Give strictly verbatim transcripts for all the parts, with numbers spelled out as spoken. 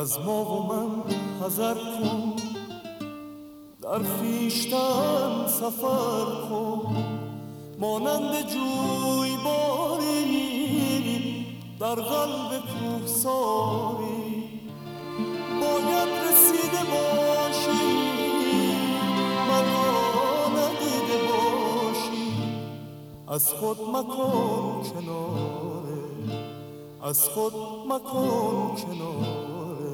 از ما و من حذر کن، در خویشتن سفر کن، مانند جوی باری در قلب کوهساری. باید رسیده باشی مرا ندیده باشی، از خود مکن کناره، از خود مکن کناره.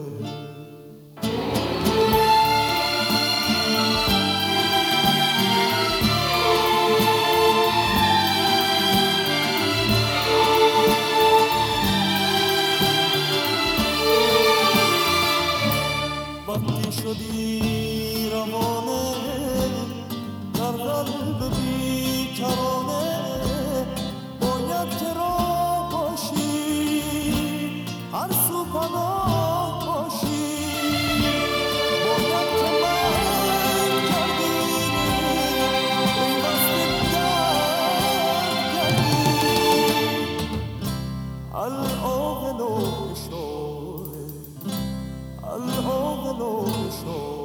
وقتی شدی روانه در قلب بیکرانه، باید که راه باشی، هر سو پناه باشی. باید که من کردی پیوست درد کردی، العاقل و اشاره، العاقل و اشاره.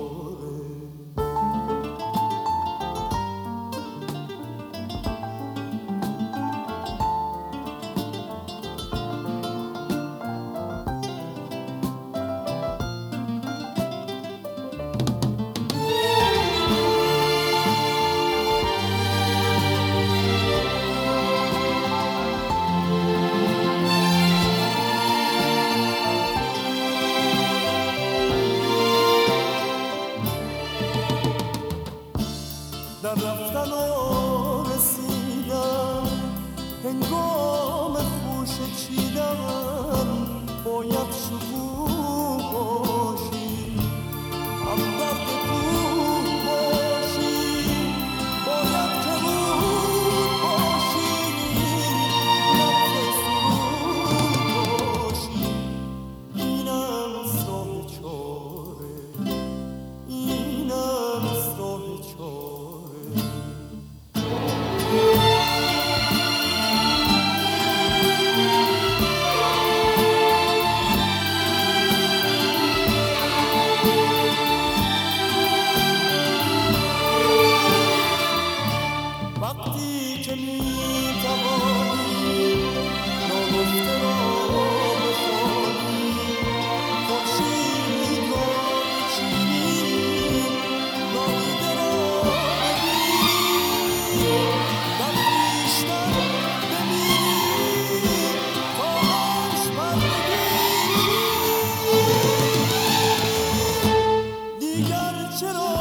در رفتن و رسیدن هنگام خوشه چیدن، باید شکوه باشی، همدرد کوه باشی. باید که رود باشی، لبز سرود باشی. اینم راه چاره، اینم راه چاره. وقتی که می توانی نگفته را بخوانی، خورشید را بچینی، نامیده را ببینی، در خویشتن بمیری تا عشق بردگیری. دیگر چرا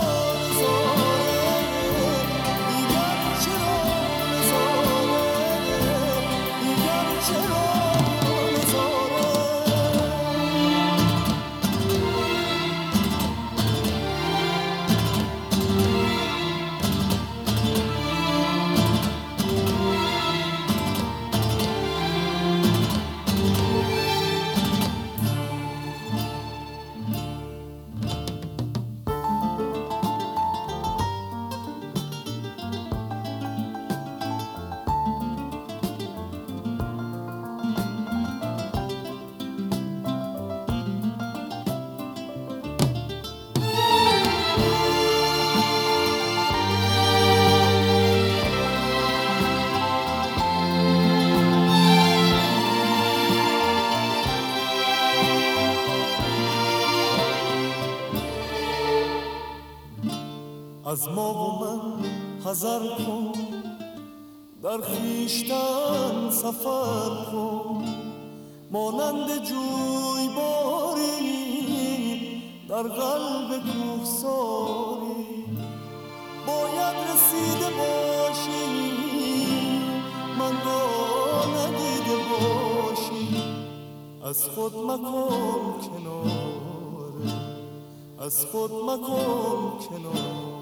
از ما و من حذر کن، در خویشتن سفر کن، مانند جوی باری در قلب کوهساری. باید رسیده باشی من را ندیده باشی، از خود مکن کناره، از خود مکن کناره.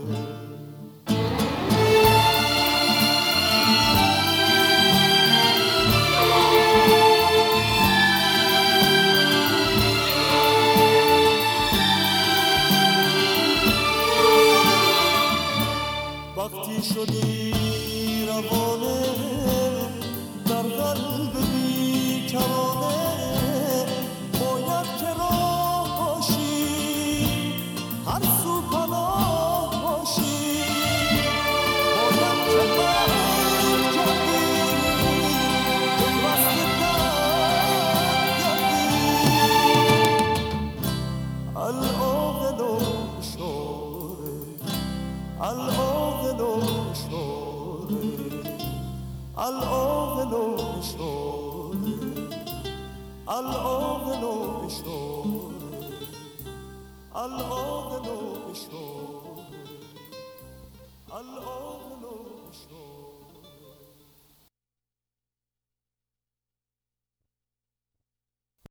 وقتی شدی روانه در قلب بیکرانه، باید که راه شوره العاقل و شوره العاقل و شوره العاقل و شوره العاقل و شوره العاقل